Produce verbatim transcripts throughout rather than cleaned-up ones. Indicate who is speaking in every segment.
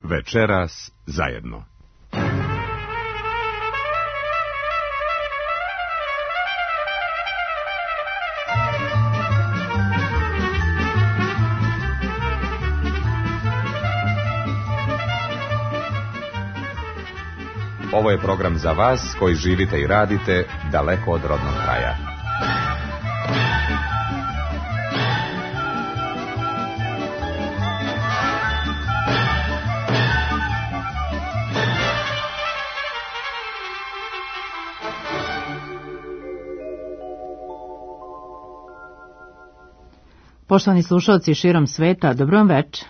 Speaker 1: Večeras zajedno. Ovo je program za vas koji živite i radite daleko od rodnog kraja.
Speaker 2: Poštovani slušalci širom sveta, dobro vam večer.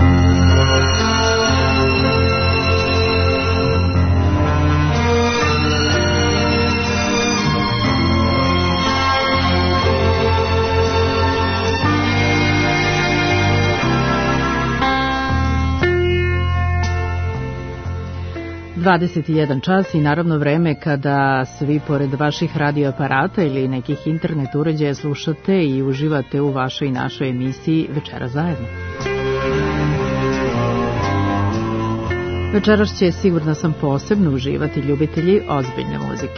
Speaker 2: dvadeset jedan čas i naravno vreme kada svi pored vaših radioaparata ili nekih internet uređaja slušate i uživate u vašoj i našoj emisiji Večera zajedno. Večeras će, sigurna sam, posebno uživati ljubitelji ozbiljne muzike.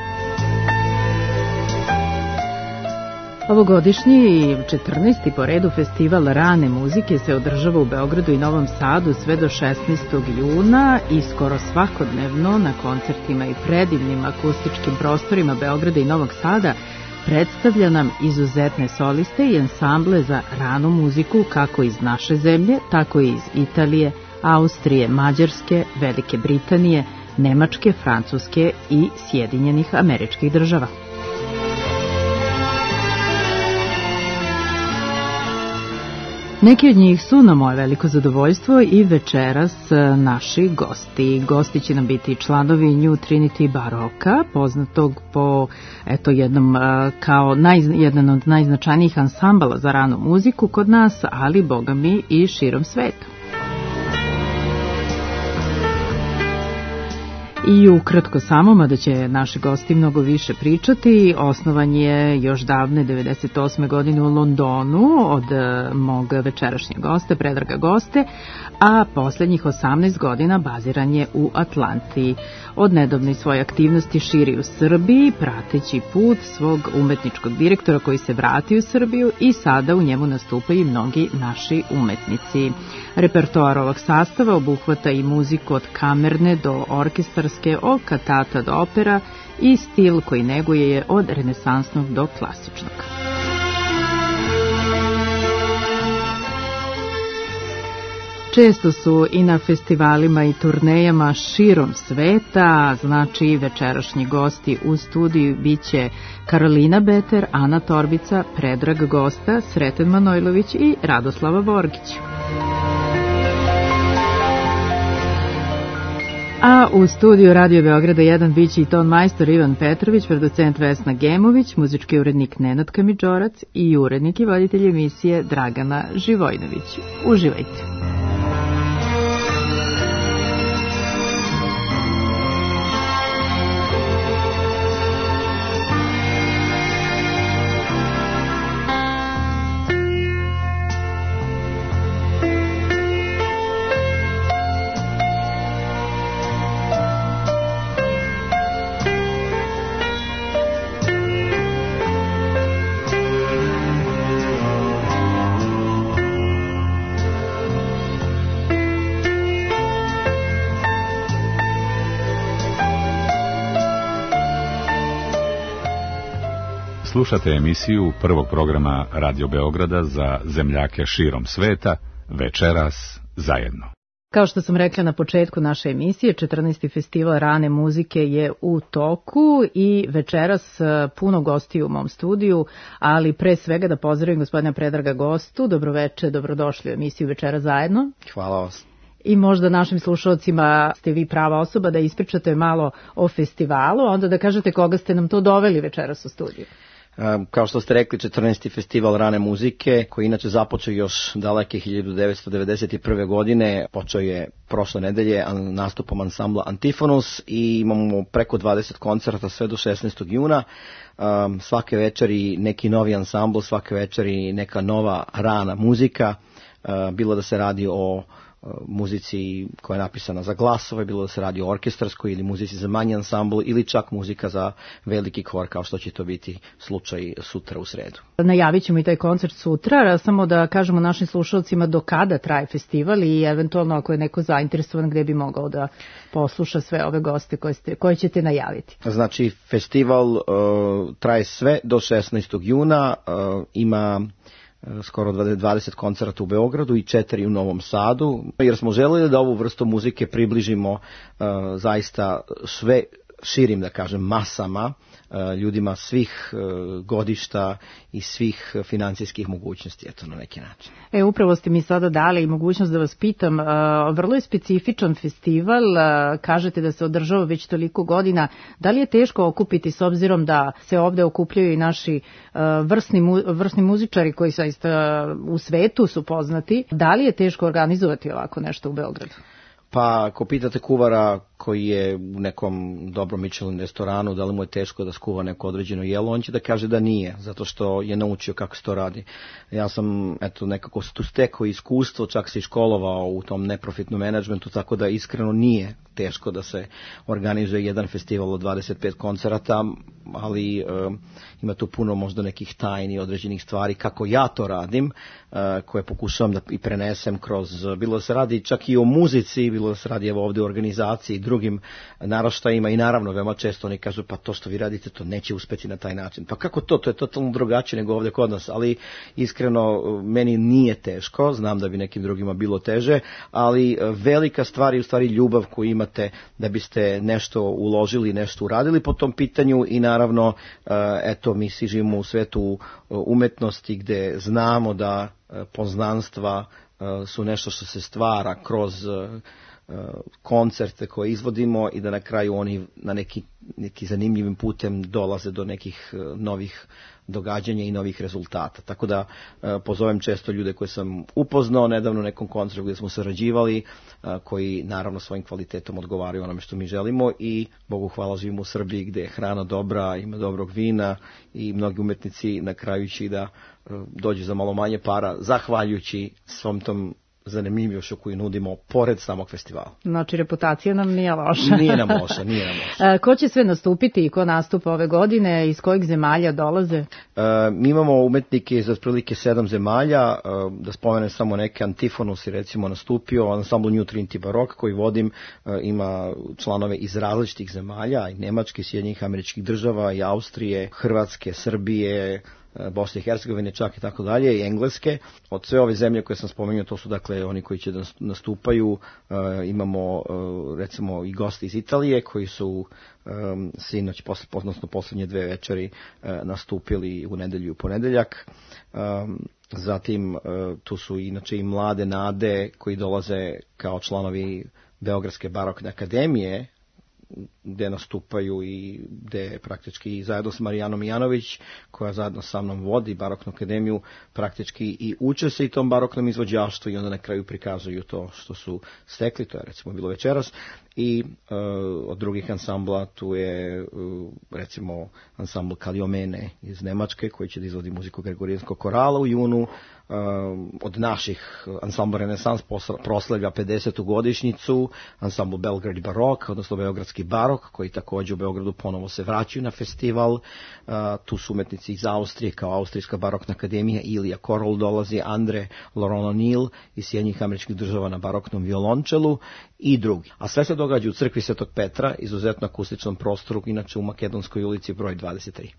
Speaker 2: Ovogodišnji četrnaesti po redu festival rane muzike se održava u Beogradu i Novom Sadu sve do šesnaestog juna i skoro svakodnevno na koncertima i predivnim akustičkim prostorima Beograda i Novog Sada predstavlja nam izuzetne soliste i ansamble za ranu muziku kako iz naše zemlje, tako i iz Italije, Austrije, Mađarske, Velike Britanije, Nemačke, Francuske i Sjedinjenih Američkih Država. Neki od njih su, na moje veliko zadovoljstvo, i večeras naši gosti. Gosti će nam biti članovi New Trinity Baroka, poznatog po eto, jednom, kao naj, jedan od najznačajnijih ansambala za ranu muziku kod nas, ali, boga mi, i širom sveta. I ukratko samo, mada će naši gosti mnogo više pričati, osnovan je još davne devedeset osme godine u Londonu od mog večerašnjeg gosta, Predraga Goste, a posljednjih osamnaest godina baziran je u Atlanti. Od nedavne svoje aktivnosti širi u Srbiji, prateći put svog umetničkog direktora koji se vrati u Srbiju i sada u njemu nastupaju i mnogi naši umetnici. Repertoar ovog sastava obuhvata i muziku od kamerne do orkestarske, od kantata do opera i stil koji neguje je od renesansnog do klasičnog. Često su i na festivalima i turnejama širom sveta, znači večerašnji gosti u studiju biće Karolina Beter, Ana Torbica, Predrag Gosta, Sreten Manojlović i Radoslava Vorgić. A u studiju Radio Beograda jedan biće i ton majstor Ivan Petrović, producent Vesna Gemović, muzički urednik Nenad Kamidžorac i urednik i voditelj emisije Dragana Živojnović. Uživajte!
Speaker 1: Slušate emisiju prvog programa Radio Beograda za zemljake širom sveta, Večeras zajedno.
Speaker 2: Kao što sam rekla na početku naše emisije, četrnaesti festival rane muzike je u toku i večeras puno gostiju u mom studiju, ali pre svega da pozdravim gospodina Predraga Gostu. Dobroveče, dobrodošli u emisiju Večeras zajedno.
Speaker 3: Hvala vas.
Speaker 2: I možda našim slušalcima ste vi prava osoba da ispričate malo o festivalu, a onda da kažete koga ste nam to doveli večeras u studiju.
Speaker 3: Kao što ste rekli, četrnaesti festival rane muzike, koji inače započeo još daleke hiljadu devetsto devedeset prve. godine, počeo je prošle nedelje nastupom ansambla Antifonus i imamo preko dvadeset koncerta sve do šesnaestog juna. Svake večeri neki novi ansambl, svake večeri neka nova rana muzika, bilo da se radi o muzici koja je napisana za glasove, bilo da se radi o orkestarskoj ili muzici za manji ansambl ili čak muzika za veliki hor, kao što će to biti slučaj sutra u sredu.
Speaker 2: Najavit ćemo i taj koncert sutra, samo da kažemo našim slušalcima do kada traje festival i eventualno ako je neko zainteresovan gde bi mogao da posluša sve ove goste koje, ste, koje ćete najaviti.
Speaker 3: Znači, festival uh, traje sve do šesnaestog juna, uh, ima skoro dvadeset koncerata u Beogradu i četiri u Novom Sadu, jer smo želeli da ovu vrstu muzike približimo uh, zaista sve širim, da kažem, masama, ljudima svih godišta i svih financijskih mogućnosti, eto, na neki način.
Speaker 2: E, upravo ste mi sada dali mogućnost da vas pitam, vrlo je specifičan festival, kažete da se održava već toliko godina, da li je teško okupiti, s obzirom da se ovde okupljaju i naši vrsni, vrsni muzičari koji zaista u svetu su poznati, da li je teško organizovati ovako nešto u Beogradu?
Speaker 3: Pa, ako pitate kuvara koji je u nekom dobrom Michelin restoranu, da li mu je teško da skuva neko određeno jelo, on će da kaže da nije, zato što je naučio kako se to radi. Ja sam, eto, nekako se tu stekao iskustvo, čak se i školovao u tom neprofitnom menadžmentu, tako da iskreno nije teško da se organizuje jedan festival od dvadeset pet koncerata, ali e, ima tu puno možda nekih tajni određenih stvari, kako ja to radim, e, koje pokušavam da i prenesem kroz, bilo da se radi čak i o muzici, bilo da se radi evo ovde o organizaciji, drugim naraštajima i naravno veoma često oni kažu pa to što vi radite to neće uspeti na taj način. Pa kako to? To je totalno drugačije nego ovdje kod nas, ali iskreno meni nije teško, znam da bi nekim drugima bilo teže, ali velika stvar je u stvari ljubav koju imate da biste nešto uložili, nešto uradili po tom pitanju i naravno eto mi svi živimo u svetu umetnosti gde znamo da poznanstva su nešto što se stvara kroz koncerte koje izvodimo i da na kraju oni na neki, neki zanimljivim putem dolaze do nekih novih događanja i novih rezultata. Tako da pozovem često ljude koje sam upoznao nedavno u nekom koncertu gdje smo sarađivali, koji naravno svojim kvalitetom odgovaraju onome što mi želimo i Bogu hvala živimo u Srbiji gdje je hrana dobra, ima dobrog vina i mnogi umetnici na kraju će da dođu za malo manje para, zahvaljujući svom tom zanimljivošću koju nudimo pored samog festivala.
Speaker 2: Znači, reputacija nam nije loša.
Speaker 3: Nije nam loša, nije nam loša.
Speaker 2: Ko će sve nastupiti i ko nastupa ove godine, iz kojih zemalja dolaze?
Speaker 3: E, mi imamo umetnike iz otprilike sedam zemalja, e, da spomenem samo neke, Antifonus je recimo nastupio, ansambl New Trinity Baroque koji vodim, e, ima članove iz različitih zemalja, i Nemačke, Sjedinjenih Američkih Država, i Austrije, Hrvatske, Srbije, Bosne i Hercegovine čak i tako dalje, i Engleske. Od sve ove zemlje koje sam spomenuo, to su dakle oni koji će da nastupaju. E, imamo e, recimo i gosti iz Italije koji su e, sinoć, posle, odnosno posljednje dve večeri e, nastupili u nedelju i u ponedeljak. E, zatim e, tu su inače i mlade nade koji dolaze kao članovi Beogradske barokne akademije, gde nastupaju i gde praktički zajedno s Marijanom Janović, koja zajedno sa mnom vodi Baroknu akademiju, praktički i uče se i tom baroknom izvođaštvu i onda na kraju prikazuju to što su stekli, to je recimo bilo večeras. I uh, od drugih ansambla tu je uh, recimo ansambl Kaliomene iz Nemačke koji će da izvodi muziku Gregorijanskog korala u junu. Uh, od naših ansambl Renesans proslavlja pedesetu godišnjicu, ansambl Belgrade Baroque, odnosno Beogradski barok, koji također u Beogradu ponovo se vraćaju na festival. Uh, tu su umetnici iz Austrije kao Austrijska barokna akademija, Ilija Korol dolazi, Andre Laurent O'Neill iz Sjedinjenih Američkih Država na baroknom violončelu i drugi. A sve se događa u crkvi Svetog Petra, izuzetno akustičnom prostoru, inače u Makedonskoj ulici broj dvadeset tri.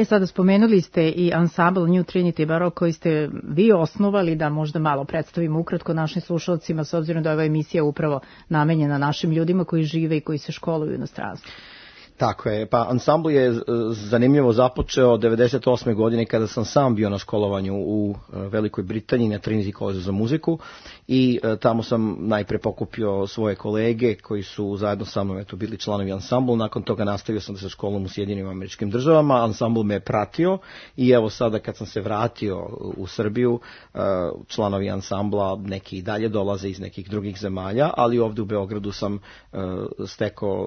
Speaker 2: E sada spomenuli ste i ansambl New Trinity Baroque koji ste vi osnovali, da možda malo predstavimo ukratko našim slušalcima, s obzirom da je ova emisija upravo namenjena našim ljudima koji žive i koji se školuju u inostranstvu.
Speaker 3: Tako je, pa ansambl je zanimljivo započeo devedeset osme godine kada sam sam bio na školovanju u Velikoj Britaniji na Trinity College za muziku i tamo sam najpre pokupio svoje kolege koji su zajedno sa mnom eto, bili članovi ansambla. Nakon toga nastavio sam da se školujem u Sjedinjenim Američkim Državama, ansambl me je pratio i evo sada kad sam se vratio u Srbiju, članovi ansambla neki i dalje dolaze iz nekih drugih zemalja, ali ovdje u Beogradu sam stekao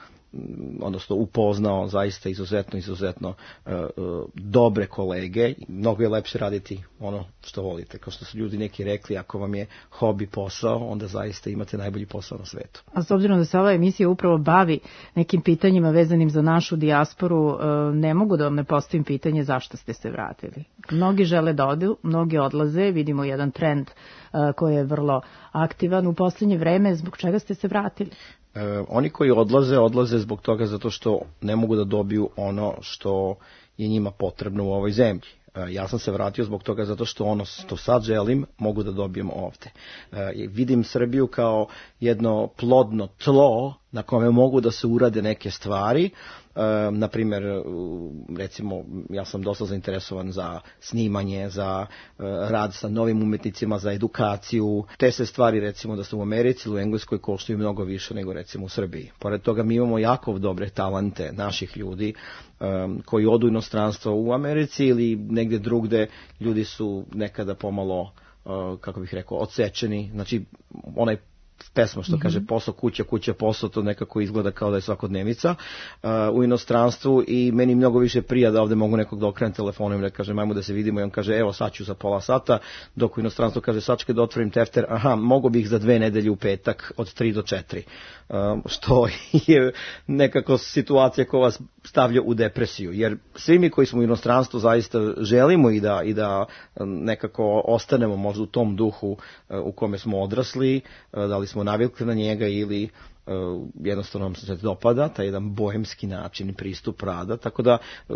Speaker 3: odnosno upoznao zaista izuzetno, izuzetno uh, uh, dobre kolege. Mnogo je lepše raditi ono što volite. Kao što su ljudi neki rekli, ako vam je hobi posao, onda zaista imate najbolji posao na svetu.
Speaker 2: A s obzirom da se ova emisija upravo bavi nekim pitanjima vezanim za našu dijasporu, uh, ne mogu da vam ne postavim pitanje zašto ste se vratili. Mnogi žele da odu, mnogi odlaze, vidimo jedan trend uh, koji je vrlo aktivan u posljednje vreme. Zbog čega ste se vratili?
Speaker 3: E, oni koji odlaze, odlaze zbog toga zato što ne mogu da dobiju ono što je njima potrebno u ovoj zemlji. E, ja sam se vratio zbog toga zato što ono što sad želim mogu da dobijem ovde. E, vidim Srbiju kao jedno plodno tlo na kome mogu da se urade neke stvari. E, na primjer, recimo, ja sam dosta zainteresovan za snimanje, za e, rad sa novim umetnicima, za edukaciju. Te se stvari, recimo, da su u Americi ili u Engleskoj koštaju mnogo više nego, recimo, u Srbiji. Pored toga, mi imamo jako dobre talente naših ljudi e, koji odu u inostranstvo u Americi ili negdje drugde. Ljudi su nekada pomalo, e, kako bih rekao, odsečeni. Znači, onaj pesma što mm-hmm. kaže posao kuća, kuća posao, to nekako izgleda kao da je svakodnevica uh, u inostranstvu i meni mnogo više prija da ovdje mogu nekog da okrenem telefonom i da kažem ajmo da se vidimo i on kaže evo sad ću za pola sata, dok u inostranstvu kaže sačekaj da otvorim tefter, aha, mogu bih za dve nedelje u petak od tri do četiri, uh, što je nekako situacija koja vas stavlja u depresiju, jer svi mi koji smo u inostranstvu zaista želimo i da, i da nekako ostanemo možda u tom duhu uh, u kome smo odrasli, uh, da li smo navikli na njega ili uh, jednostavno nam se dopada taj jedan bohemski način pristup rada, tako da uh,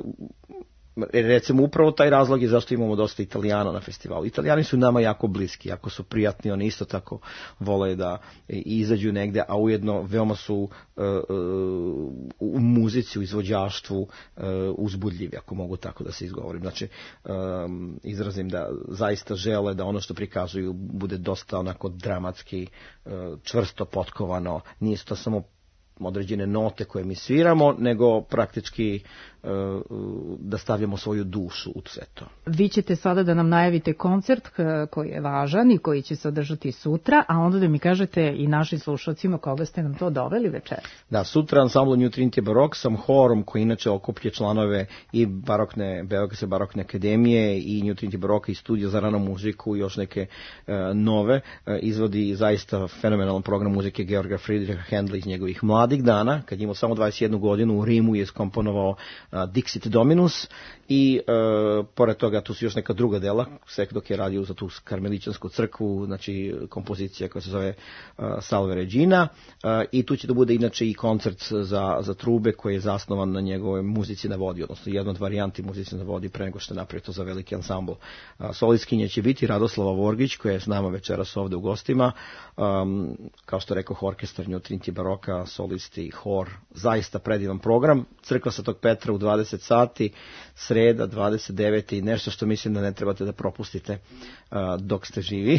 Speaker 3: recimo upravo taj razlog je zašto imamo dosta Italijana na festivalu. Italijani su nama jako bliski, jako su prijatni, oni isto tako vole da izađu negde, a ujedno veoma su uh, uh, u muzici, u izvođaštvu uh, uzbudljivi, ako mogu tako da se izgovorim. Znači, um, izrazim da zaista žele da ono što prikazuju bude dosta onako dramatski, uh, čvrsto potkovano, nije to samo određene note koje mi sviramo, nego praktički uh, da stavljamo svoju dušu u sve to.
Speaker 2: Vi ćete sada da nam najavite koncert koji je važan i koji će se održati sutra, a onda da mi kažete i našim slušalcima koga ste nam to doveli večer.
Speaker 3: Da, sutra ansambl New Trinity Baroque sam horom koji inače okuplje članove i barokne, Beogradske barokne akademije i New Trinity Baroque i studija za ranu muziku i još neke uh, nove. Uh, izvodi zaista fenomenalan program muzike Georga Friedricha Händla iz njegovih mladih dana, kad je imao samo dvadeset jednu godinu, u Rimu je skomponovao uh, Dixit Dominus i uh, pored toga tu su još neka druga dela, sve dok je radio za tu karmeličansku crkvu, znači kompozicija koja se zove uh, Salve Regina, uh, i tu će da bude inače i koncert za, za trube koji je zasnovan na njegovoj muzici na vodi, odnosno jedna od varijanti muzici na vodi pre nego što je napravio to za veliki ansambl. Uh, solistkinja će biti Radoslava Vorgić koja je s nama večeras ovde u gostima, um, kao što rekao orkestar New Trinity Baroque, solisti, hor, zaista predivan program. Crkva Svetog Petra u dvadeset sati, sreda dvadeset devete i nešto što mislim da ne trebate da propustite uh, dok ste živi.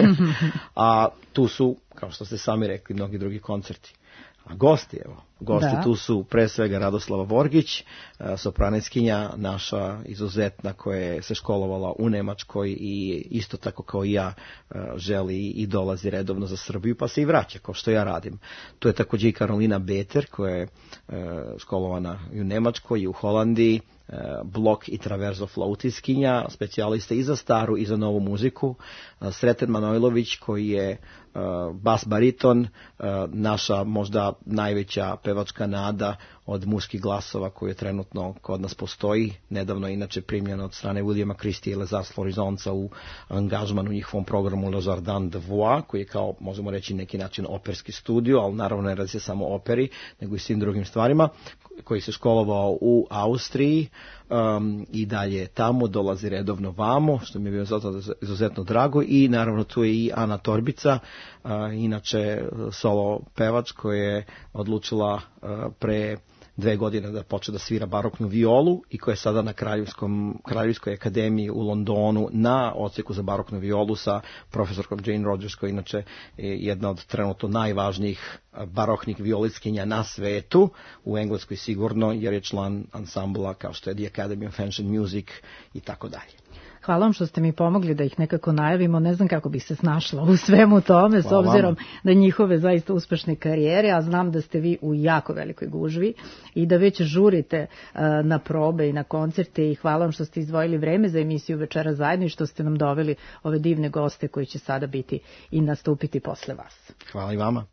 Speaker 3: A tu su, kao što ste sami rekli, mnogi drugi koncerti. A gosti, evo, gosti da. Tu su pre svega Radoslava Vorgić, sopraniskinja naša izuzetna koja je se školovala u Nemačkoj i isto tako kao i ja želi i dolazi redovno za Srbiju pa se i vraća kao što ja radim. Tu je također i Karolina Beter koja je školovana i u Nemačkoj i u Holandiji, blok i traverzo flautiskinja, specijalista i za staru i za novu muziku, Sreten Manojlović koji je bas bariton, naša možda najveća pevačka nada od muških glasova koji je trenutno kod nas postoji, nedavno je inače primljena od strane Williama Christie i Les Florizonca u angažman u njihovom programu Le Jardin de Voix, koji je kao, možemo reći, neki način operski studio, ali naravno ne radi se samo operi, nego i svim drugim stvarima, koji se školovao u Austriji, um, i dalje tamo, dolazi redovno vamo, što mi je bio zato izuzetno drago, i naravno tu je i Ana Torbica, uh, inače solo pevač koja je odlučila uh, pre dve godine da počne da svira baroknu violu i koja je sada na Kraljevskom, Kraljevskoj akademiji u Londonu na odsjeku za baroknu violu sa profesorkom Jane Rogers, koja inače je jedna od trenutno najvažnijih baroknih violistkinja na svetu, u Engleskoj sigurno, jer je član ansambla kao što je The Academy of Ancient Music i tako dalje.
Speaker 2: Hvala vam što ste mi pomogli da ih nekako najavimo. Ne znam kako bih se snašla u svemu tome, s obzirom da njihove zaista uspešne karijere, a znam da ste vi u jako velikoj gužvi i da već žurite uh, na probe i na koncerte, i hvala vam što ste izdvojili vreme za emisiju Večera zajedno i što ste nam doveli ove divne goste koji će sada biti i nastupiti posle vas.
Speaker 3: Hvala i vama.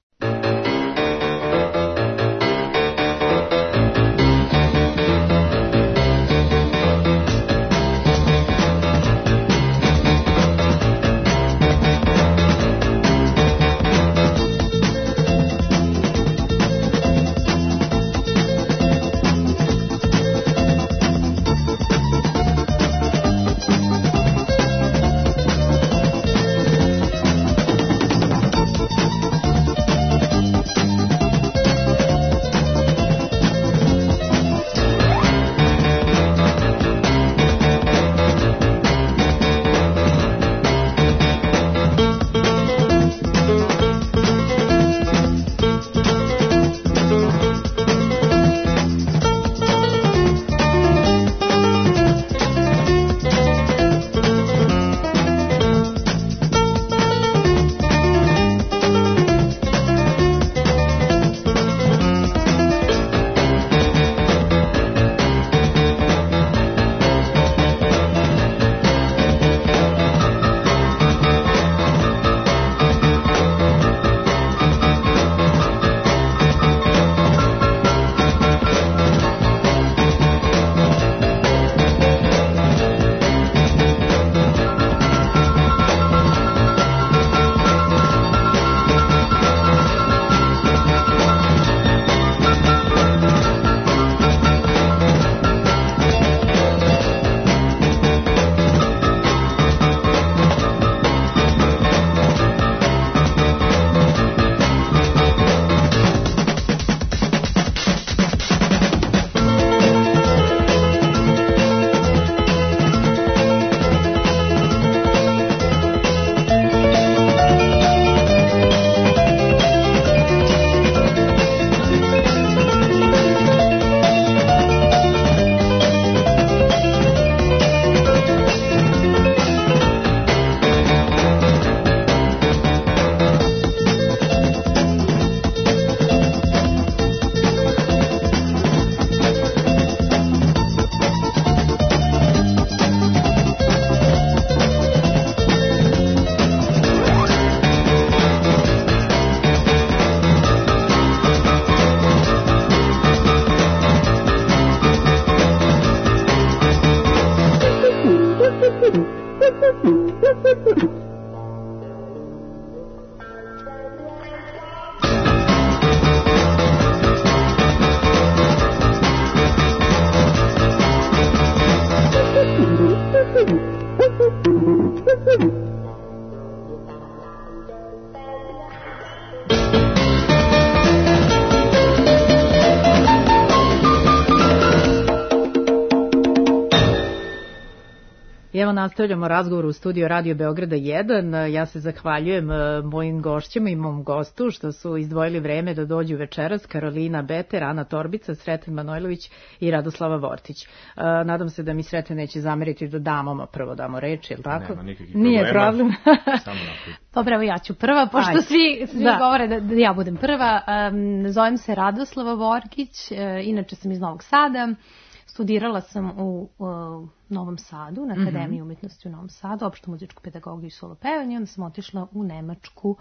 Speaker 2: Evo nastavljamo razgovor u studiju Radio Beograda jedan. Ja se zahvaljujem mojim gošćama i mom gostu što su izdvojili vreme da dođu večeras. Karolina Beter, Ana Torbica, Sreten Manojlović i Radoslava Vortić. Nadam se da mi Sreten neće zameriti da damama prvo damo reč, je li tako?
Speaker 4: Nema nikakvih problema.
Speaker 2: Nije problem.
Speaker 4: Samo naprijed.
Speaker 5: Dobro, evo ja ću prva, pošto Ajde. svi, svi da. govore da, da ja budem prva. Um, zovem se Radoslava Vortić, uh, inače sam iz Novog Sada. Studirala sam u, u Novom Sadu, na Akademiji mm-hmm. umjetnosti u Novom Sadu, opštu muzičku pedagogiju i solo pevanje. Onda sam otišla u Nemačku,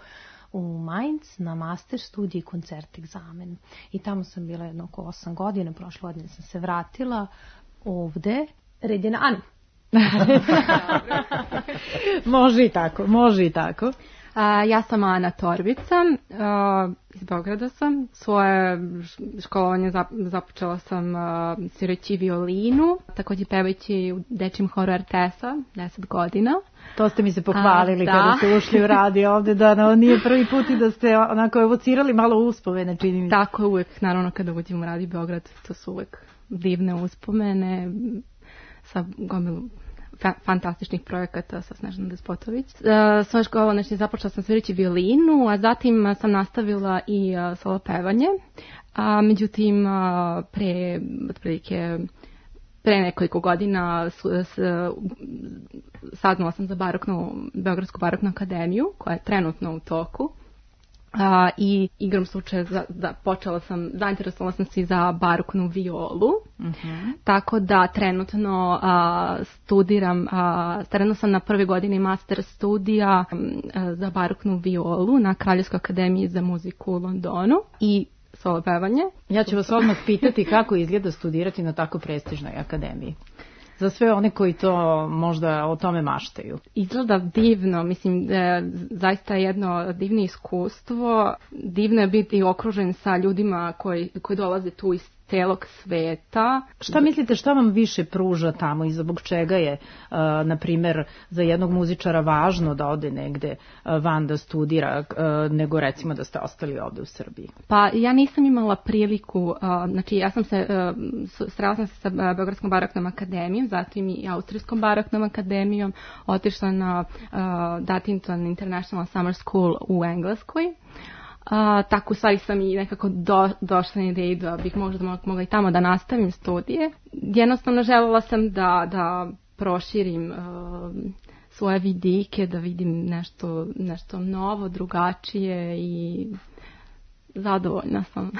Speaker 5: u Mainz, na master studij i koncert egzamen. I tamo sam bila jedno oko osam godina, prošle godine sam se vratila ovde. Red je na Anu.
Speaker 2: Može i tako, može i tako.
Speaker 4: A, ja sam Ana Torbica, a, iz Beograda sam. Svoje školovanje započela sam a, svirajući violinu, takođe pevajući u dečjem horu er te es-a, deset godina.
Speaker 2: To ste mi se pohvalili
Speaker 4: a,
Speaker 2: kada ste ušli u radio ovde, da no, nije prvi put i da ste onako evocirali malo uspomene, čini mi.
Speaker 4: Tako je uvek, naravno kada uđem u Radio Beograd, to su uvek divne uspomene sa gomilom fantastičnih projekata sa Snežanom Despotović. Uh, svoje školovanje započela sam svirajući violinu, a zatim sam nastavila i uh, solo pevanje. A, međutim, uh, pre, otprilike, pre nekoliko godina s, s, saznala sam za baroknu, Beogradsku baroknu akademiju, koja je trenutno u toku. Uh, i igrom slučaja za, za, počela sam, zainteresovala sam se za baroknu violu, uh-huh. Tako da trenutno uh, studiram, uh, trenutno sam na prve godini master studija um, uh, za baroknu violu na Kraljevskoj akademiji za muziku u Londonu i solo pevanje.
Speaker 2: Ja ću vas odmah pitati kako izgleda studirati na tako prestižnoj akademiji. Za sve one koji to možda o tome maštaju.
Speaker 4: Izgleda divno, mislim, e, zaista je jedno divno iskustvo. Divno je biti okružen sa ljudima koji, koji dolaze tu iz celog sveta.
Speaker 2: Šta mislite, šta vam više pruža tamo i zbog čega je, uh, na primer, za jednog muzičara važno da ode negde uh, van da studira, uh, nego recimo da ste ostali ovde u Srbiji?
Speaker 4: Pa ja nisam imala priliku, uh, znači ja sam se, uh, srela sam se sa Beogradskom baroknom akademijom, zatim i Austrijskom baroknom akademijom, otišla na uh, Datington International Summer School u Engleskoj. Uh, tako u stvari sam i nekako do, došla na ideju da bih možda mogla i tamo da nastavim studije. Jednostavno želela sam da, da proširim uh, svoje vidike, da vidim nešto, nešto novo, drugačije i zadovoljna sam.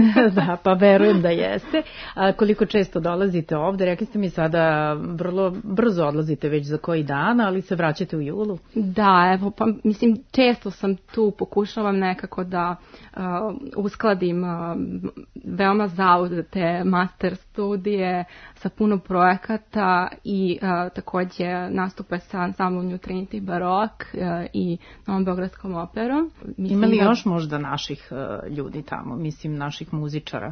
Speaker 2: Da, pa verujem da jeste. A koliko često dolazite ovde? Rekli ste mi sada vrlo brzo odlazite već za koji dan, ali se vraćate u julu.
Speaker 4: Da, evo, pa mislim, često sam tu, pokušavam nekako da uh, uskladim uh, veoma zauzete master studije sa puno projekata i uh, takođe nastupe sa ansamblom New Trinity Barok uh, i Novom Beogradskom operom. Mislim,
Speaker 2: ima li
Speaker 4: da...
Speaker 2: još možda naših uh, ljudi tamo, mislim naših muzičara?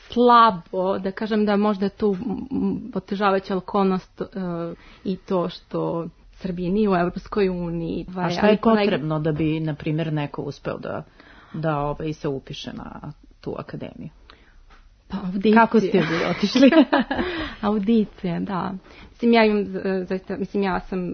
Speaker 4: Slabo, da kažem da možda tu otežavajuća okolnost uh, i to što Srbija nije u Evropskoj uniji.
Speaker 2: A šta je potrebno da bi, na primjer, neko uspeo da, da ovaj, se upiše na tu akademiju?
Speaker 4: Pa, audicije.
Speaker 2: Kako ste vi otišli?
Speaker 4: Audicije, da. Mislim, ja imam, zaista, mislim, ja sam,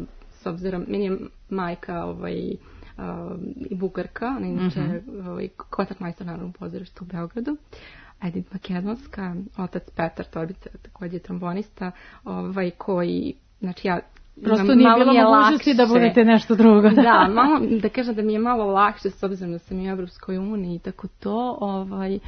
Speaker 4: s obzirom, meni je majka, ovaj, Uh, i Bugarka, ona inače uh-huh. ovaj, koncert majstor Narodnom pozorištu u Beogradu, Edith Makedonska, otac Petar Torbica, takođe trombonista, ovaj, koji, znači ja
Speaker 2: prosto nije bilo mogućnosti da budete nešto drugo. Da,
Speaker 4: da, malo, da kažem da mi je malo lakše s obzirom da sam i u Evropskoj uniji i tako to, ovaj,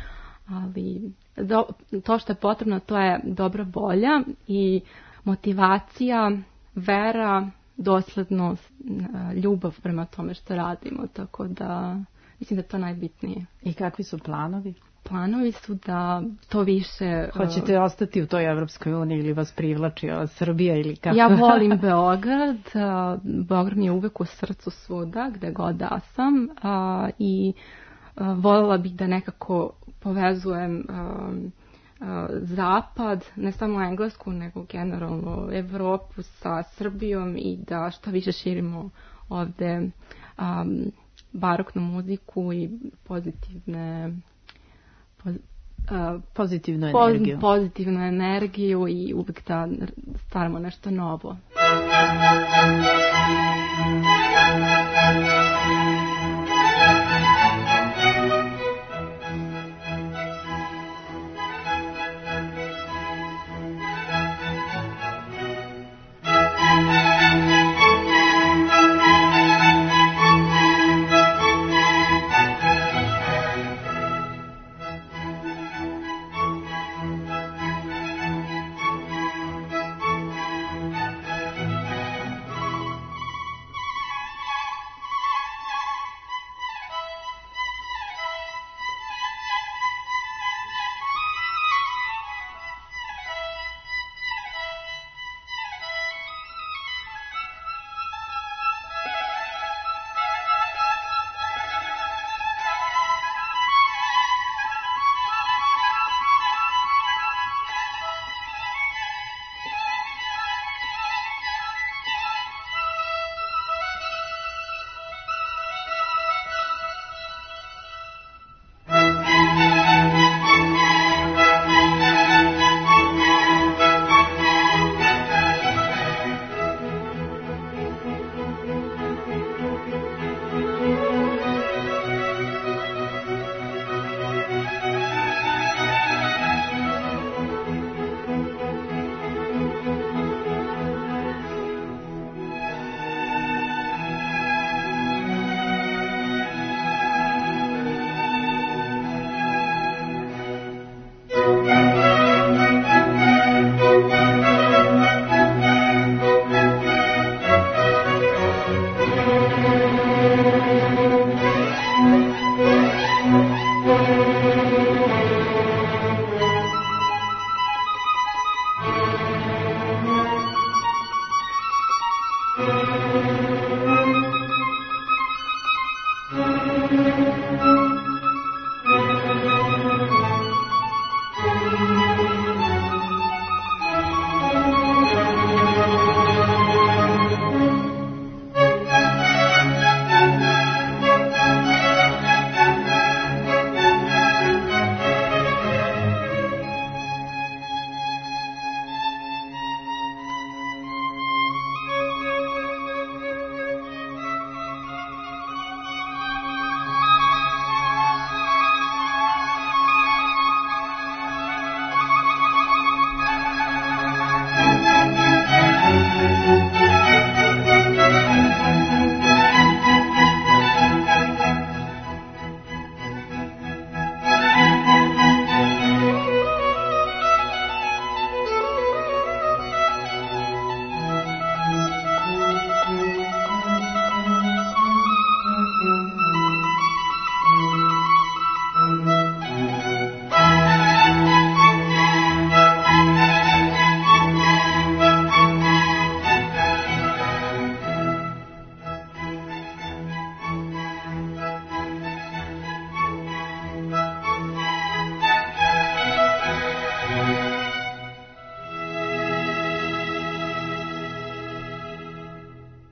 Speaker 4: ali do, to što je potrebno, to je dobra volja i motivacija, vera, doslednost, ljubav prema tome što radimo, tako da mislim da je to najbitnije.
Speaker 2: I kakvi su planovi?
Speaker 4: Planovi su da to više...
Speaker 2: Hoćete uh, ostati u toj Evropskoj uniji ili vas privlači Srbija ili kako?
Speaker 4: Ja volim Beograd, uh, Beograd mi je uvek u srcu svuda, gde god da sam uh, i uh, voljela bih da nekako povezujem uh, zapad, ne samo Englesku, nego generalno Evropu sa Srbijom i da što više širimo ovde um, baroknu muziku i pozitivne poz, uh,
Speaker 2: pozitivnu energiju.
Speaker 4: Poz, pozitivnu energiju i uvijek da stvaramo nešto novo.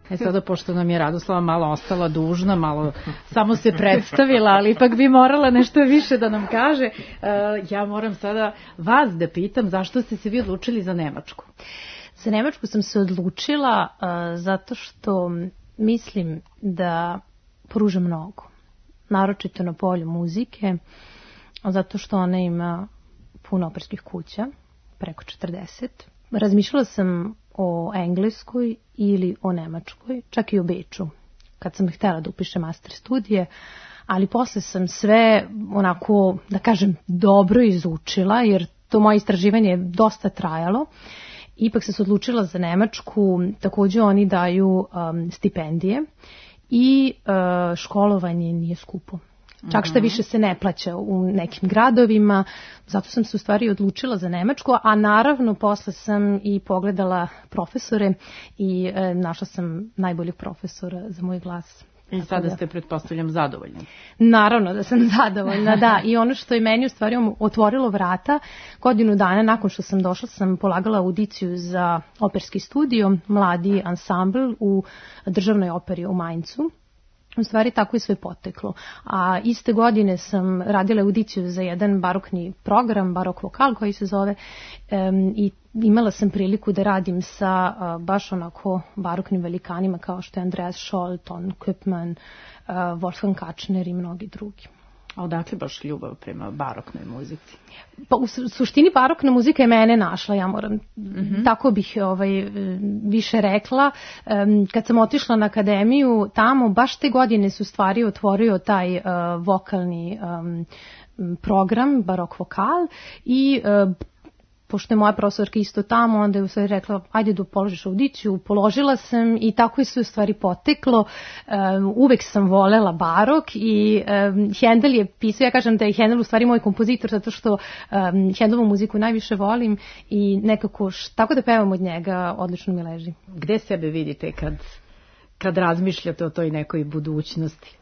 Speaker 2: E sada, pošto nam je Radoslava malo ostala dužna, malo samo se predstavila, ali ipak bi morala nešto više da nam kaže, ja moram sada vas da pitam zašto ste se vi odlučili za Nemačku?
Speaker 5: Za Nemačku sam se odlučila uh, zato što mislim da pruža mnogo, naročito na polju muzike, zato što ona ima puno operskih kuća, preko četrdeset. Razmišljala sam o engleskoj ili o nemačkoj, čak i o Beču, kad sam htjela da upišem master studije, ali posle sam sve onako, da kažem, dobro izučila, jer to moje istraživanje je dosta trajalo. Ipak sam se odlučila za Nemačku, također oni daju um, stipendije i uh, školovanje nije skupo. Čak što više se ne plaća u nekim gradovima, zato sam se u stvari odlučila za Nemačku, a naravno posle sam i pogledala profesore i e, našla sam najboljeg profesora za moj glas.
Speaker 2: I sada ste, pretpostavljam, zadovoljni.
Speaker 5: Naravno da sam zadovoljna, da. I ono što je meni u stvari otvorilo vrata, godinu dana nakon što sam došla sam polagala audiciju za operski studio, mladi ansambl u državnoj operi u Mainzu. U stvari tako je sve poteklo. A iste godine sam radila audiciju za jedan barokni program, barok vokal koji se zove, um, i imala sam priliku da radim sa uh, baš onako baroknim velikanima kao što je Andreas Scholl, Ton Koopman, uh, Wolfgang Kaczner i mnogi drugi.
Speaker 2: A odakle baš ljubav prema baroknoj muzici?
Speaker 5: Pa u suštini barokna muzika je mene našla, ja moram, mm-hmm. tako bih ovaj, više rekla. Um, kad sam otišla na akademiju, tamo baš te godine su stvari otvorio taj uh, vokalni um, program, barok vokal i uh, pošto je moja profesorka isto tamo, onda je u stvari rekla, ajde da položiš audiciju, položila sam i tako je sve u stvari poteklo. Um, uvek sam volela barok i um, Handel je pisao, ja kažem da je Handel u stvari moj kompozitor, zato što um, Handelovu muziku najviše volim i nekako š, tako da pevam od njega, odlično mi leži.
Speaker 2: Gde sebe vidite kad, kad razmišljate o toj nekoj budućnosti?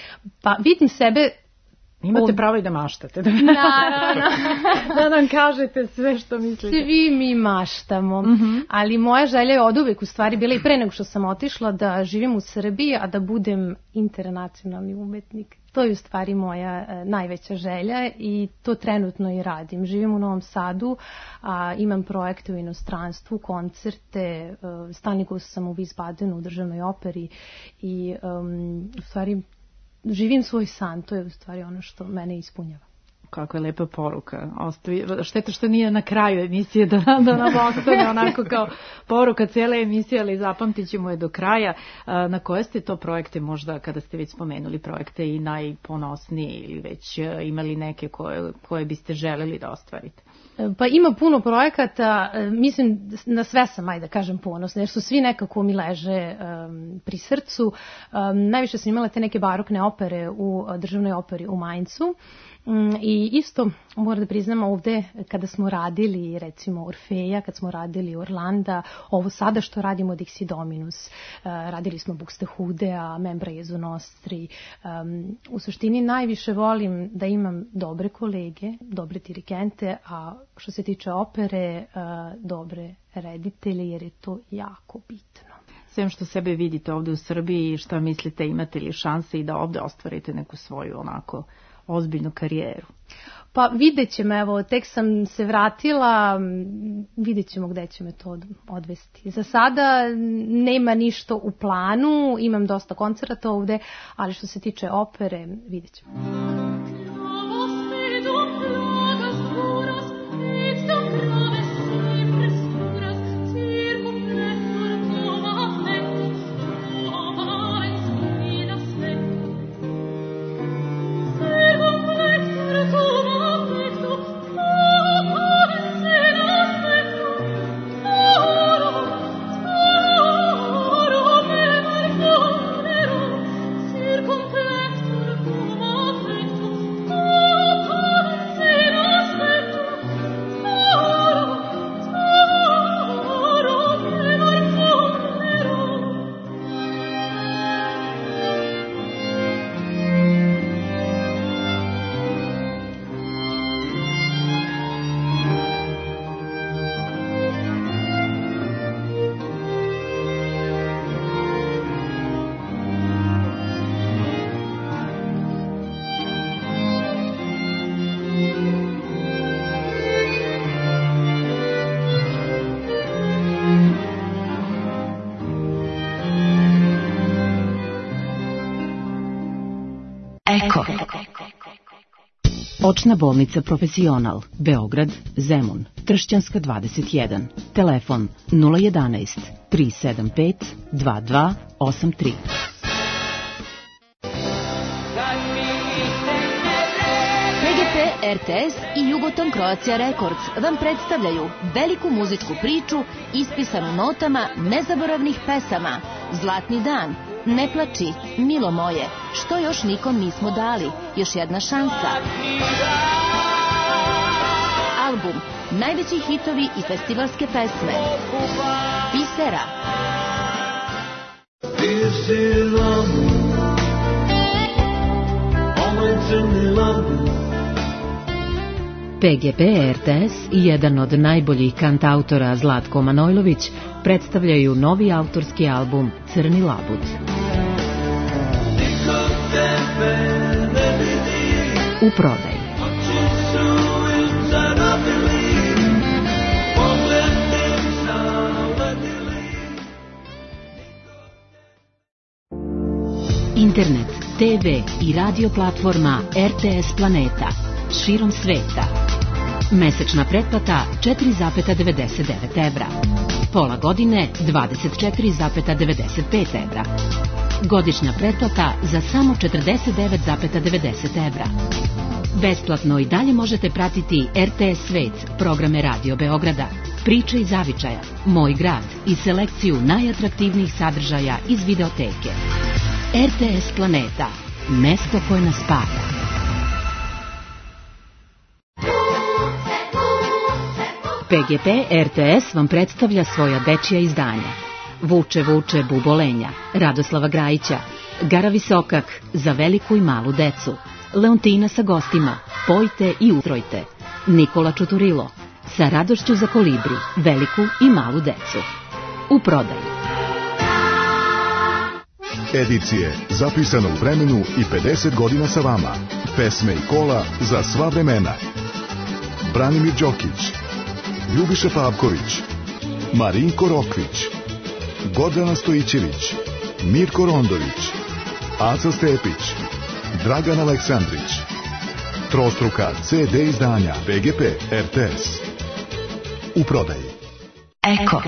Speaker 5: Pa vidim sebe...
Speaker 2: Imate o... pravo i da maštate. Da,
Speaker 5: naravno.
Speaker 2: Da nam kažete sve što mislite.
Speaker 5: Svi mi maštamo, mm-hmm. ali moja želja je od uvek u stvari bila i pre nego što sam otišla da živim u Srbiji, a da budem internacionalni umetnik. To je u stvari moja e, najveća želja i to trenutno i radim. Živim u Novom Sadu, a imam projekte u inostranstvu, koncerte, e, stalni gost sam u Wiesbadenu u državnoj operi i um, u stvari živim svoj san, to je u stvari ono što mene ispunjava.
Speaker 2: Kako je lepa poruka. Ostavi, šteta što nije na kraju emisije da, da nam ostane onako kao poruka cijele emisije, ali zapamtit ćemo je do kraja. Na koje ste to projekte možda, kada ste već spomenuli projekte, i najponosniji ili već imali neke koje, koje biste želeli da ostvarite?
Speaker 5: Pa ima puno projekata, mislim na sve sam, ajde da kažem, ponosna, jer su svi nekako mi leže um, pri srcu. Um, najviše sam imala te neke barokne opere u državnoj operi u Mainzu. I isto moram da priznam ovde kada smo radili recimo Orfeja, kad smo radili Orlanda, ovo sada što radimo Dixi Dominus, radili smo Buxtehudea, Membra Jesu Nostri. Um, u suštini najviše volim da imam dobre kolege, dobre dirigente, a što se tiče opere, uh, dobre reditelje, jer je to jako bitno.
Speaker 2: Sem što sebe vidite ovde u Srbiji, šta mislite, imate li šanse i da ovde ostvarite neku svoju onako ozbiljnu karijeru?
Speaker 5: Pa vidjet ćemo, evo, tek sam se vratila, vidjet ćemo gde će me to odvesti. Za sada nema ništa u planu, imam dosta koncerata ovde, ali što se tiče opere, vidjet ćemo.
Speaker 6: Circumflex cum apet Očna bolnica Profesional, Beograd, Zemun, Tršćanska dvadeset jedan. Telefon nula jedanaest tri sedam pet dva dva osam tri.
Speaker 7: P G P, R T S i Jugoton Croatia Records vam predstavljaju veliku muzičku priču ispisanu notama nezaboravnih pesama. Zlatni dan, Ne plači, Milo moje, Što još nikom nismo dali, Još jedna šansa. Album, najveći hitovi i festivalske pesme. Pisera.
Speaker 6: P G P R T S i jedan od najboljih kantautora Zlatko Manojlović predstavljaju novi autorski album Crni labud. U prodaji. Internet, T V i radio platforma R T S Planeta širom sveta. Mesečna pretplata četiri zarez devedeset devet evra. Pola godine dvadeset četiri zarez devedeset pet evra. Godišnja pretplata za samo četrdeset devet zarez devedeset evra. Besplatno i dalje možete pratiti R T S Svet, programe Radio Beograda, Priče iz Zavičaja, Moj grad i selekciju najatraktivnijih sadržaja iz videoteke. R T S Planeta, mesto koje nas spaja. P G P R T S vam predstavlja svoja dečija izdanja. Vuče, vuče, bubolenja, Radoslava Grajića, Gara Visokak, Za veliku i malu decu, Leontina sa gostima, Pojte i utrojte, Nikola Čuturilo, Sa radošću za kolibri, veliku i malu decu. U prodaju.
Speaker 8: Edicije zapisano u vremenu i pedeset godina sa vama. Pesme i kola za sva vremena. Branimir Đokić, Ljubiša Pavković, Marinko Rokvić, Gordana Stojićević, Mirko Rondović, Aca Stepić, Dragan Aleksandrić. Trostruka C D izdanja P G P R T S. U prodaji.
Speaker 7: Eko.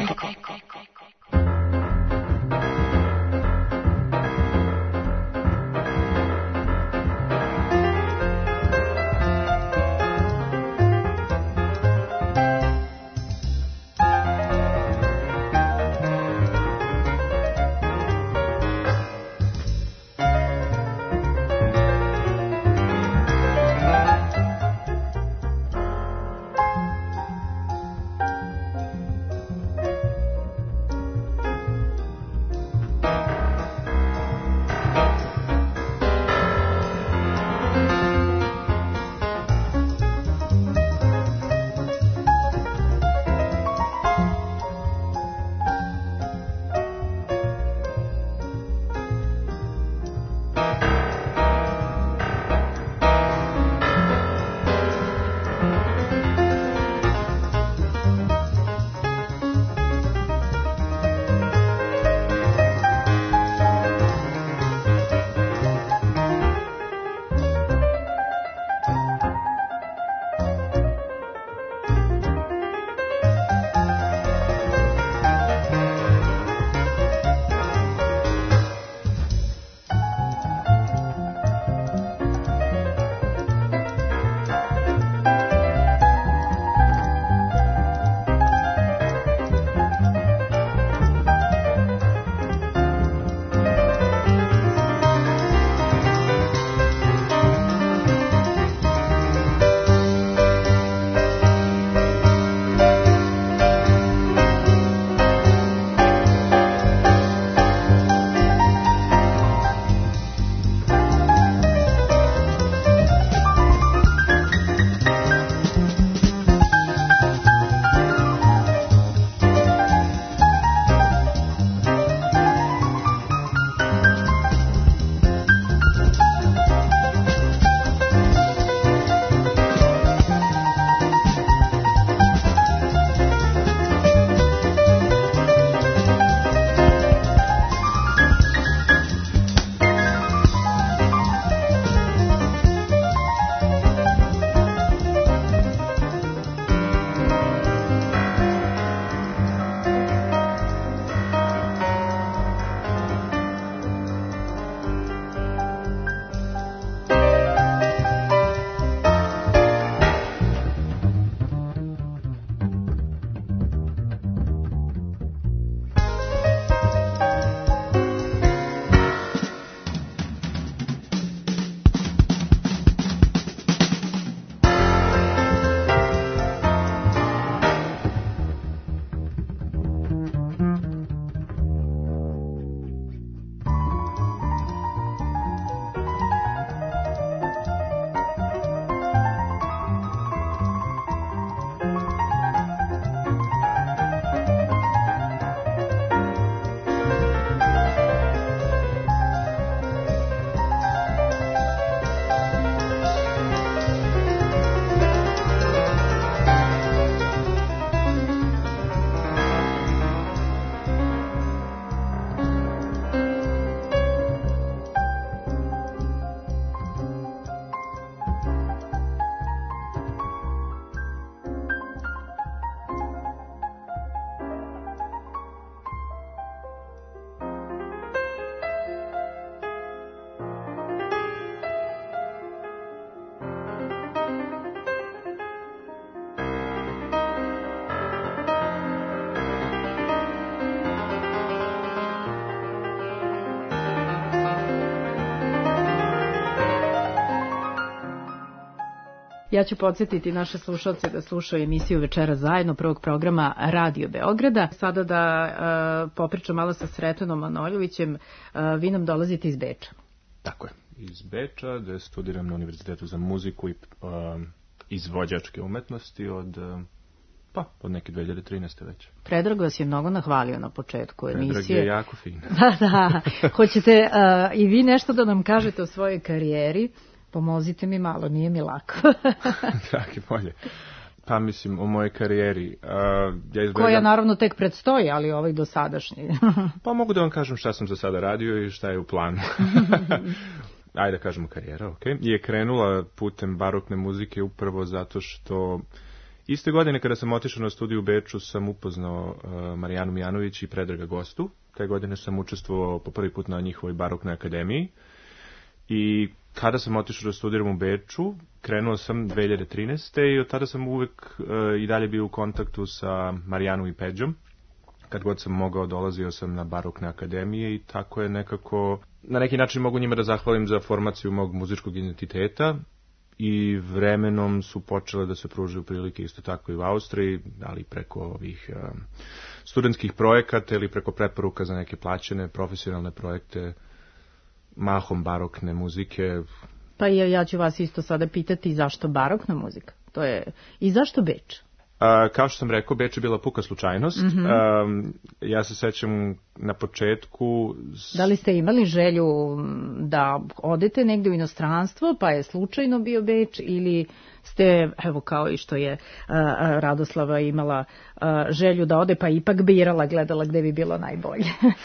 Speaker 2: Ja ću podsjetiti naše slušalce da slušaju emisiju Večera zajedno prvog programa Radio Beograda. Sada da uh, popričam malo sa Sretanom Manojlovićem. Uh, vi nam dolazite iz Beča.
Speaker 9: Tako je, iz Beča, gde studiram na Univerzitetu za muziku i uh, izvođačke umetnosti od, uh, pa, od neke dve hiljade trinaeste već.
Speaker 2: Predrag vas je mnogo nahvalio na početku emisije.
Speaker 9: Predrag je jako fin.
Speaker 2: Da, da. Hoćete uh, i vi nešto da nam kažete o svojoj karijeri? Pomozite mi malo, nije mi lako.
Speaker 9: Dragi bolje. Pa mislim, o mojoj karijeri. Uh, ja izgledam...
Speaker 2: Koja naravno tek predstoji, ali ovaj dosadašnji.
Speaker 9: Pa mogu da vam kažem šta sam za sada radio i šta je u planu. Ajde da kažemo karijera, ok. Je krenula putem barokne muzike upravo zato što iste godine kada sam otišao na studiju u Beču sam upoznao uh, Marijanu Mijanović i Predraga Gostu. Te godine sam učestvovao po prvi put na njihovoj baroknoj akademiji. I kada sam otišao da studiram u Beču, krenuo sam dve hiljade trinaeste. i od tada sam uvek uh, i dalje bio u kontaktu sa Marijanom i Peđom. Kad god sam mogao, dolazio sam na barokne akademije i tako je nekako, na neki način mogu njima da zahvalim za formaciju mog muzičkog identiteta i vremenom su počele da se pružaju prilike isto tako i u Austriji, ali preko ovih uh, studentskih projekata ili preko preporuka za neke plaćene profesionalne projekte, mahom barokne muzike.
Speaker 2: Pa ja, ja ću vas isto sada pitati zašto barokna muzika? To je, i zašto Beč?
Speaker 9: A, kao što sam rekao, Beč je bila puka slučajnost. Mm-hmm. A, ja se sećam na početku...
Speaker 2: Da li ste imali želju da odete negde u inostranstvo, pa je slučajno bio Beč, ili ste, evo kao i što je a, Radoslava imala a, želju da ode, pa ipak birala, gledala gde bi bilo najbolje?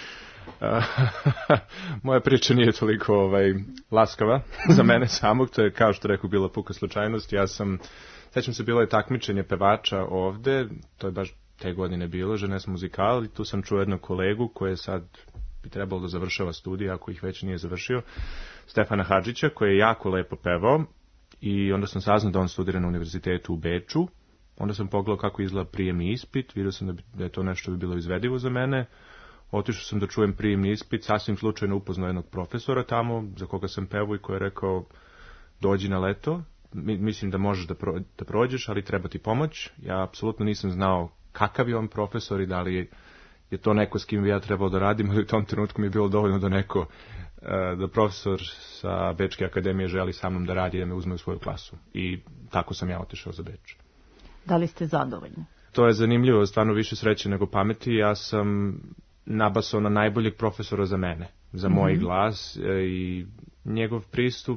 Speaker 9: Moja priča nije toliko ovaj, laskava za mene samog, to je kao što rekao bila puka slučajnost. Ja sam, sećam se, bilo je takmičenje pevača ovde, to je baš te godine bilo, Jeunesse Musicale, i tu sam čuo jednog kolegu koji je sad bi trebalo da završava studije, ako ih već nije završio, Stefana Hadžića, koji je jako lepo pevao, i onda sam saznao da on studira na univerzitetu u Beču. Onda sam pogledao kako izgleda prijemni ispit, vidio sam da, bi, da je to nešto bi bilo izvedivo za mene. Otišao sam da čujem prijemni ispit, sasvim slučajno upoznao jednog profesora tamo, za koga sam pevao i koji je rekao, dođi na leto, mislim da možeš da, pro, da prođeš, ali treba ti pomoć. Ja apsolutno nisam znao kakav je on profesor i da li je to neko s kim bi ja trebao da radim, ali u tom trenutku mi je bilo dovoljno da neko, da profesor sa Bečke akademije želi sa mnom da radi, da me uzme u svoju klasu. I tako sam ja otišao za Beč.
Speaker 2: Da li ste zadovoljni?
Speaker 9: To je zanimljivo, stvarno više sreće nego pameti. Ja sam nabasao na najboljeg profesora za mene, za moj mm-hmm. glas, i njegov pristup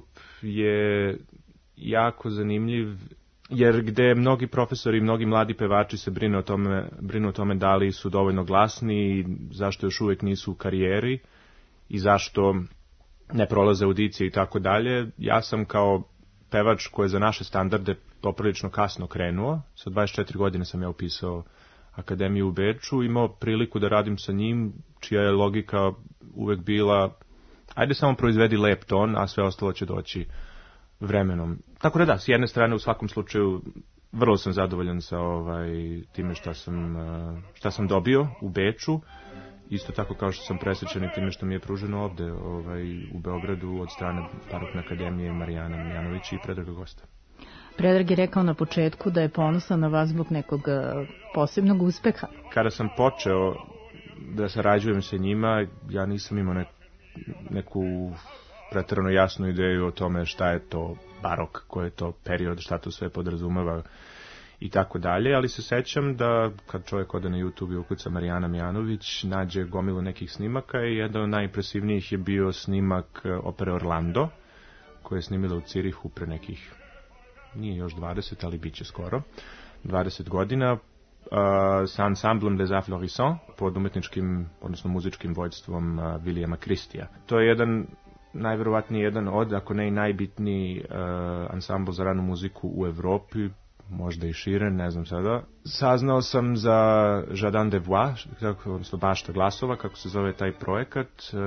Speaker 9: je jako zanimljiv, jer gde mnogi profesori i mnogi mladi pevači se brinu o tome, brinu o tome da li su dovoljno glasni i zašto još uvek nisu u karijeri i zašto ne prolaze audicije i tako dalje. Ja sam kao pevač koji je za naše standarde poprilično kasno krenuo, sa dvadeset četiri godine sam ja upisao akademiju u Beču, imao priliku da radim sa njim, čija je logika uvek bila, ajde samo proizvedi lep ton, a sve ostalo će doći vremenom. Tako da da, s jedne strane u svakom slučaju vrlo sam zadovoljan sa ovaj, time šta sam, šta sam dobio u Beču, isto tako kao što sam presrećan i time što mi je pruženo ovde ovaj, u Beogradu od strane Barokne akademije Marijana Mijanovića i Predraga Gosta.
Speaker 2: Predrag je rekao na početku da je ponosan na vas zbog nekog posebnog uspeha.
Speaker 9: Kada sam počeo da sarađujem sa njima, ja nisam imao ne, neku preterano jasnu ideju o tome šta je to barok, koji je to period, šta to sve podrazumeva i tako dalje, ali se sećam da kad čovjek ode na YouTube i ukuca Marijana Mijanović, nađe gomilu nekih snimaka i jedan od najimpresivnijih je bio snimak opere Orlando, koje je snimila u Cirihu pre nekih, nije još dvadeset, ali bit će skoro, dvadeset godina, uh, sa ansamblom Les Afflorissants, pod umetničkim, odnosno muzičkim vođstvom uh, Williama Christija. To je jedan, najverovatniji jedan od, ako ne i najbitniji uh, ansambl za ranu muziku u Evropi, možda i šire, ne znam sada. Saznao sam za Jardin des Voix, odnosno Bašta glasova, kako se zove taj projekat, uh,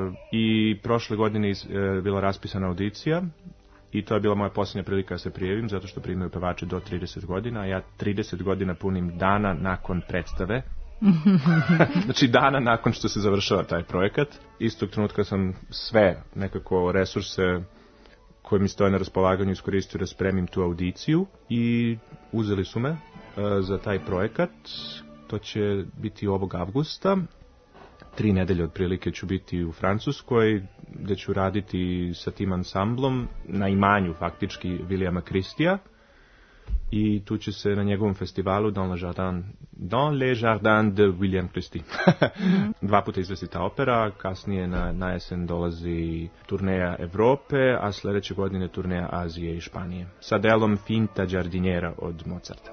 Speaker 9: i prošle godine je uh, bila raspisana audicija. I to je bila moja posljednja prilika da se prijavim, zato što primaju pevače do trideset godina, a ja trideset godina punim dana nakon predstave. Znači dana nakon što se završava taj projekat. Istog trenutka sam sve nekako resurse koji mi stoje na raspolaganju iskoristio da spremim tu audiciju i uzeli su me uh, za taj projekat. To će biti ovog avgusta. Tri nedelje otprilike ću biti u Francuskoj, gde ću raditi sa tim ansamblom na imanju faktički Williama Christija. I tu će se na njegovom festivalu Dans le Jardin, Dans les Jardins de William Christie mm-hmm. dva puta izvesti ta opera, kasnije na, na jesen dolazi turneja Evrope, a sledeće godine turneja Azije i Španije, sa delom Finta Giardiniera od Mozarta.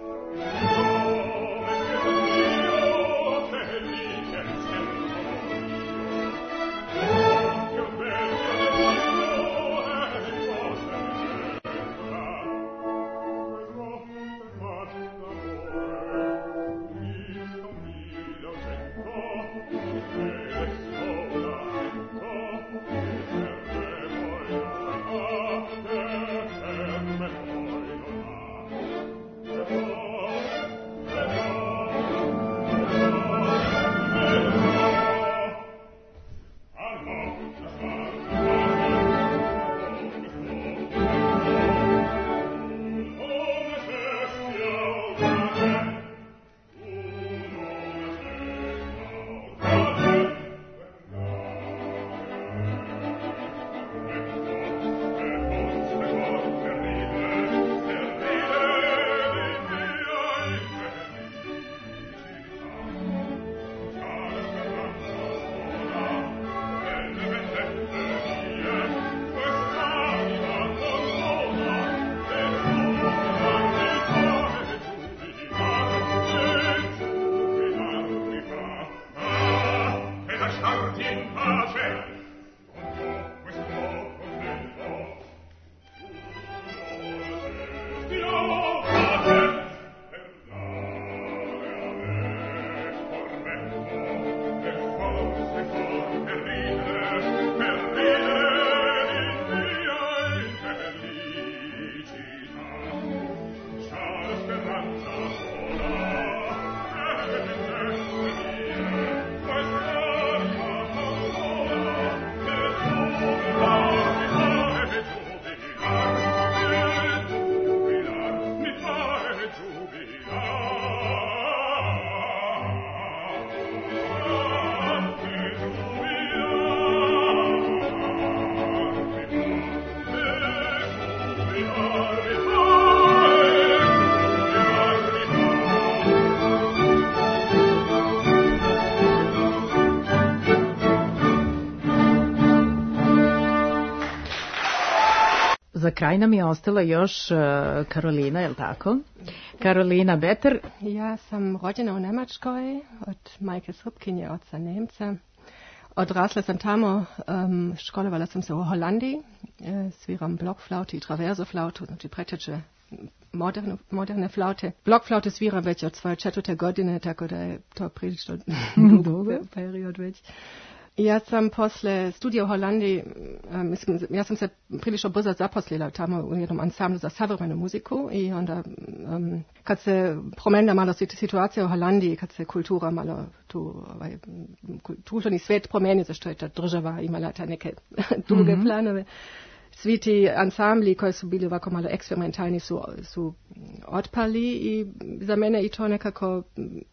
Speaker 2: Za kraj nam je ostala još uh, Karolina, je li tako? Karolina Beter.
Speaker 10: Ja sam rođena u Njemačkoj od majke Srpkinje, oca Nemca. Odrasla sam tamo, um, školovala sam se u Holandiji, e, sviram blokflaute i traversoflautu, znači preteče moderne, moderne flaute. Blokflaute sviram već od svoje četvrte godine, tako da je to prilično dugo period već. Ja sam posle studija u Holandiji, um, mislim, ja sam se prilično brzo zaposlila tamo u jednom ansamblu za savremenu muziku i onda um, kad se promenila malo situacija u Holandiji, kad se kultura malo tu, ovaj, kulturni svijet promenio, zašto je ta država imala ta neke druge mm-hmm. planove. Svi ti ansambli koji su bili ovako malo eksperimentalni su, su otpali i za mene i to nekako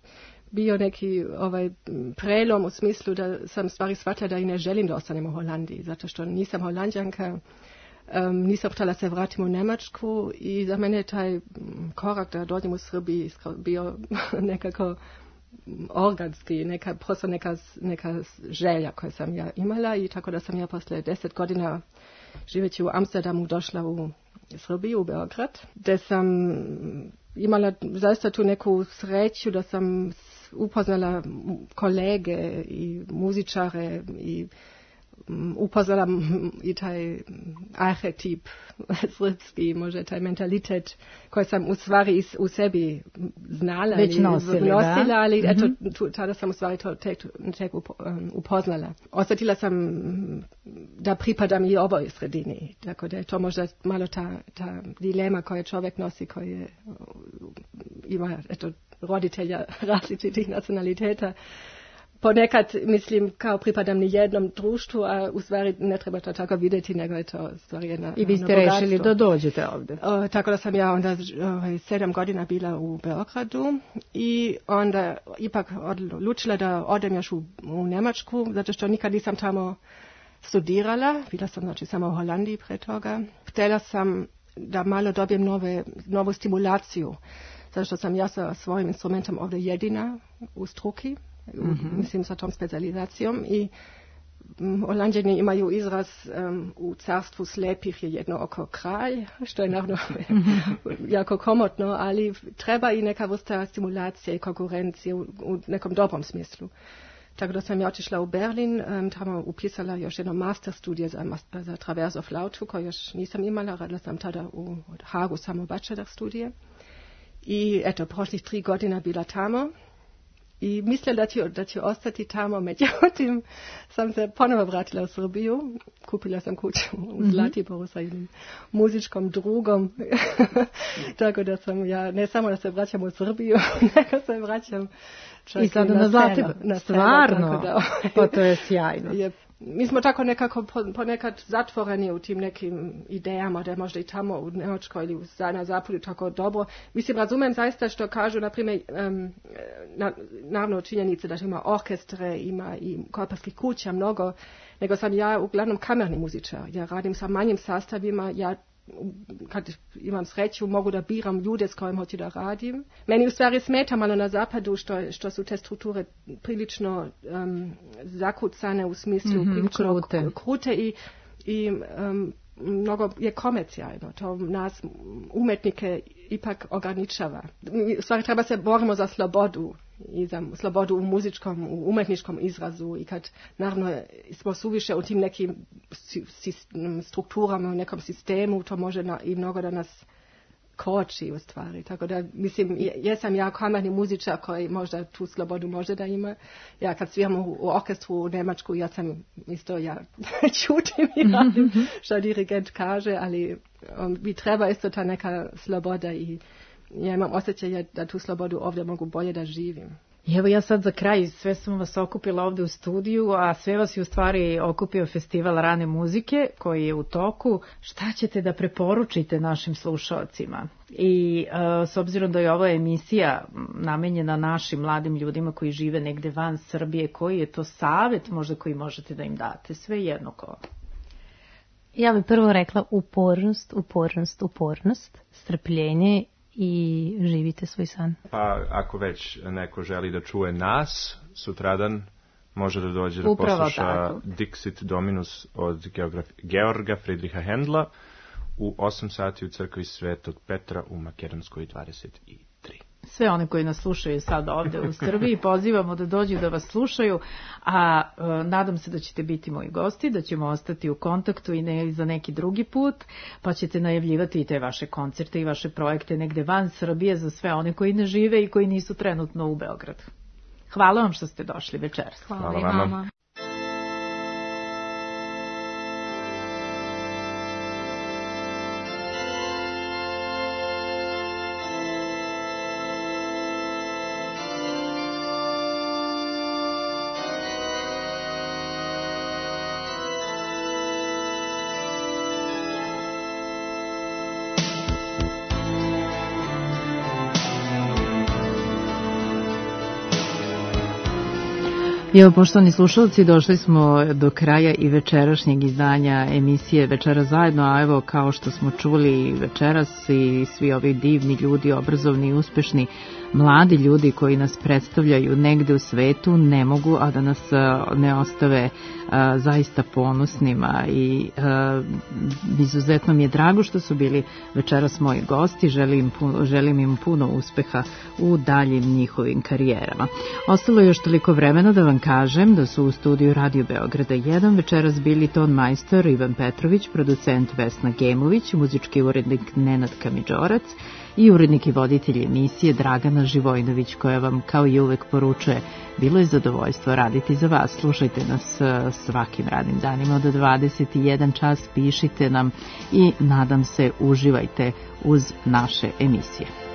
Speaker 10: bio neki ovaj prelom u smislu da sam stvari shvatila da i ne želim da ostanem u Holandiji, zato što nisam Holandjanka, um, nisam htjela se vratiti u Njemačku i za mene je taj korak da dođem u Srbiji bio nekako organski, neka, prosto neka, neka želja koju sam ja imala i tako da sam ja posle deset godina živeći u Amsterdamu došla u Srbiju, u Beograd, gde sam imala zaista tu neku sreću da sam upoznala kolege i muzičare i upoznala i taj arhetip srpski, može taj mentalitet koji sam u stvari u sebi znala
Speaker 2: već nosili,
Speaker 10: nosila,
Speaker 2: da?
Speaker 10: ali
Speaker 2: Mm-hmm.
Speaker 10: eto, tu, tada sam u stvari to tek, tek upoznala. Osjetila sam da pripadam i ovoj sredini, tako da je to možda malo ta, ta dilema koju čovjek nosi, koji je, ima eto, roditelja različitih nacionaliteta. ponekad mislim kao pripadam ni jednom društvu, a u stvari ne treba to tako vidjeti, nego je to stvari jedna.
Speaker 2: I vi ste rešili da dođete ovde.
Speaker 10: O, tako da sam ja onda ovaj, sedam godina bila u Beogradu i onda ipak odlučila da odem još u, u Njemačku, zato što nikad nisam tamo studirala, bila sam znači samo u Holandiji pre toga. Htjela sam da malo dobijem nove, novu stimulaciju, zato što sam ja sa svojim instrumentom ovdje jedina u struki, mm-hmm. mislim sa tom specijalizacijom i um, Holandjani imaju izraz um, u carstvu slepih je jedno oko kralj, što je naravno jako komotno, ali treba i neka vrsta stimulacije i konkurencije u, u nekom dobrom smislu. Tako da sam ja otišla u Berlin, um, tamo upisala još jedno master studije za, za traverso flautu, koju još nisam imala, radila sam tada u Hagu samo bachelor studije. I eto, prošlih tri godina bila tamo i mislila da ću, da ću ostati tamo, međutim sam se ponovo vratila u Srbiju, kupila sam kuću u Zlatiboru sa jednim muzičkom drugom, tako da sam ja, ne samo da se vraćam u Srbiju, nego se vraćam čak i sada na, na Zlatibor. Na
Speaker 2: stvarno,
Speaker 10: da,
Speaker 2: pa to je sjajno.
Speaker 10: Je, mi smo tako nekako ponekad zatvoreni u tim nekim idejama da možda i tamo u Njemačkoj ili na zapadu tako dobro. Mislim, razumem zaista što kažu, na primjer, um, na, naravno činjenice da ima orkestre, ima i korporskih kuća mnogo, nego sam ja uglavnom kamerni muzičar. Ja radim sa manjim sastavima, ja kad imam sreću mogu da biram ljude s kojim hoću da radim. Meni u stvari smeta malo na zapadu što, što su te strukture prilično um, zakucane u smislu mm-hmm, prilično krute, krute i, i um, mnogo je komercijalno. To nas umetnike ipak ograničava. U stvari treba se borimo za slobodu i za slobodu u muzičkom, u umetničkom izrazu i kad naravno smo suviše u tim nekim strukturama, u nekom sistemu, to može na, i mnogo da nas koči u stvari. Tako da, mislim, jesam ja kamerni muzičar koji možda tu slobodu može da ima. Ja kad sviram u, u orkestru u Njemačku, ja sam isto, ja čutim i radim što dirigent kaže, ali um, bi treba isto ta neka sloboda i ja imam osjećaj da tu slobodu ovdje mogu bolje da živim.
Speaker 2: I evo ja sad za kraj, sve sam vas okupila ovdje u studiju, a sve vas je u stvari okupio festival rane muzike koji je u toku. Šta ćete da preporučite našim slušalcima? I uh, s obzirom da je ova emisija namenjena našim mladim ljudima koji žive negde van Srbije, koji je to savjet možda koji možete da im date? Sve jedno ko?
Speaker 5: Ja bih prvo rekla upornost, upornost, upornost, strpljenje i živite svoj san.
Speaker 9: Pa ako već neko želi da čuje nas, sutradan može da dođe da
Speaker 2: Upravo
Speaker 9: posluša
Speaker 2: tako.
Speaker 9: Dixit Dominus od Georga Friedricha Händla u osam sati u crkvi Svetog Petra u Makedonskoj dvadeset tri.
Speaker 2: Sve one koji nas slušaju sad ovde u Srbiji pozivamo da dođu da vas slušaju, a e, nadam se da ćete biti moji gosti, da ćemo ostati u kontaktu i ne za neki drugi put, pa ćete najavljivati i te vaše koncerte i vaše projekte negde van Srbije za sve one koji ne žive i koji nisu trenutno u Beogradu. Hvala vam što ste došli večeras.
Speaker 4: Hvala,
Speaker 9: Hvala
Speaker 4: i
Speaker 9: vama.
Speaker 4: vama.
Speaker 2: Evo, poštovani slušalci, došli smo do kraja i večerašnjeg izdanja emisije Večera zajedno, a evo, kao što smo čuli večeras i svi ovi divni ljudi, obrazovni i uspešni mladi ljudi koji nas predstavljaju negde u svetu, ne mogu, a da nas ne ostave a, zaista ponosnima i a, izuzetno mi je drago što su bili večeras moji gosti. Želim, želim im puno uspeha u daljim njihovim karijerama. Ostalo je još toliko vremena da vam kažem da su u studiju Radio Beograda jedan večeras bili ton majstor Ivan Petrović, producent Vesna Gemović, muzički urednik Nenad Kamidžorac i urednik i voditelj emisije Dragana Živojnović, koja vam kao i uvek poručuje: bilo je zadovoljstvo raditi za vas. Slušajte nas svakim radnim danima od dvadeset i jedan čas, pišite nam i nadam se uživajte uz naše emisije.